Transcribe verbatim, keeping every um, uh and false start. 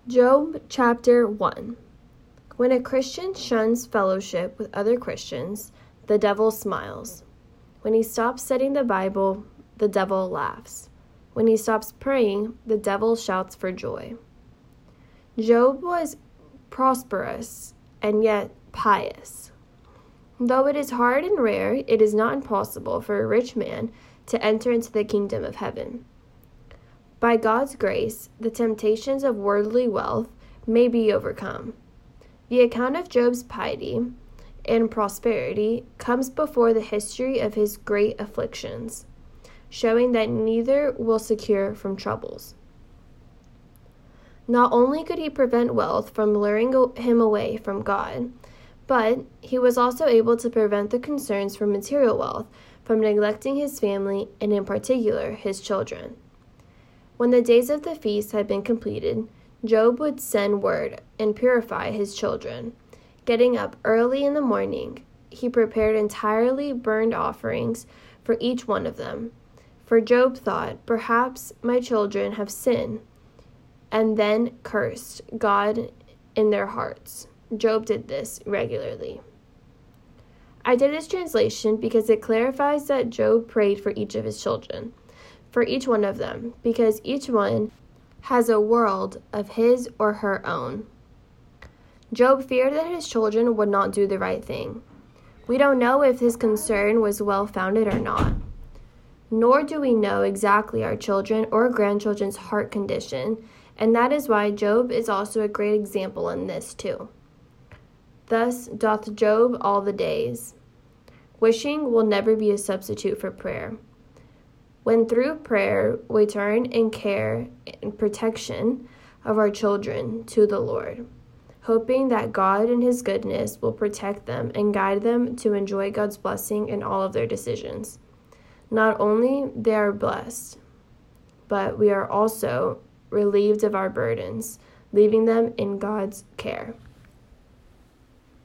Job chapter one. When a Christian shuns fellowship with other Christians, the devil smiles. When he stops studying the Bible, the devil laughs. When he stops praying, the devil shouts for joy. Job was prosperous and yet pious. Though it is hard and rare, it is not impossible for a rich man to enter into the kingdom of heaven. By God's grace, the temptations of worldly wealth may be overcome. The account of Job's piety and prosperity comes before the history of his great afflictions, showing that neither will secure from troubles. Not only could he prevent wealth from luring him away from God, but he was also able to prevent the concerns for material wealth from neglecting his family and in particular his children. When the days of the feast had been completed, Job would send word and purify his children. Getting up early in the morning, he prepared entirely burned offerings for each one of them. For Job thought, perhaps my children have sinned, and then cursed God in their hearts. Job did this regularly. I did this translation because it clarifies that Job prayed for each of his children, for each one of them, because each one has a world of his or her own. Job feared that his children would not do the right thing. We don't know if his concern was well-founded or not, nor do we know exactly our children or grandchildren's heart condition, and that is why Job is also a great example in this too. Thus doth Job all the days. Wishing will never be a substitute for prayer. When through prayer we turn in care and protection of our children to the Lord, hoping that God in his goodness will protect them and guide them to enjoy God's blessing in all of their decisions. Not only they are blessed, but we are also relieved of our burdens, leaving them in God's care.